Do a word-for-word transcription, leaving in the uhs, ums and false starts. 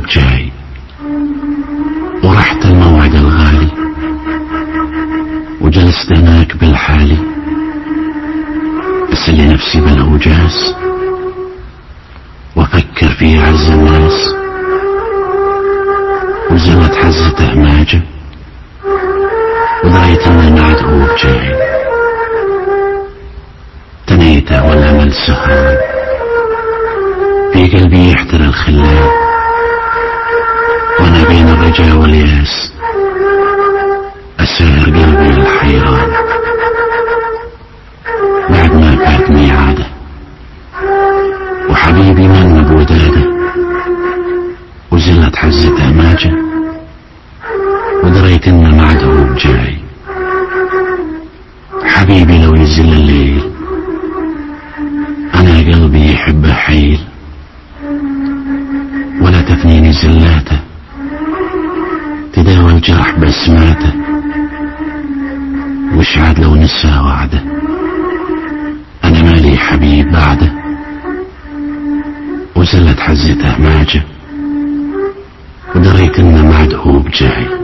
بجاي، ورحت الموعد الغالي وجلست هناك بالحالي أسلي نفسي بالأوجاس وأفكر في أعز الناس، وزلت حزة هماجة ودريت أن المعد هو بجاي. تنيته والأمل سهران في قلبي يحتر الخلان، وأنا بين الرجاء والياس أسير قلبي الحيران. بعد ما فات ميعاده وحبيبي من بوداده، وزلت حزة هماجة ودريت إن معده هو بجاي. حبيبي لو يزل الليل أنا قلبي يحبه حيل، ولا تثنيني زلاته تداوى الجرح بسماته، وش عاد لو نسى وعده أنا مالي حبيب بعده. وزلت حزته هماجة ودريت إن معده هو بجاي.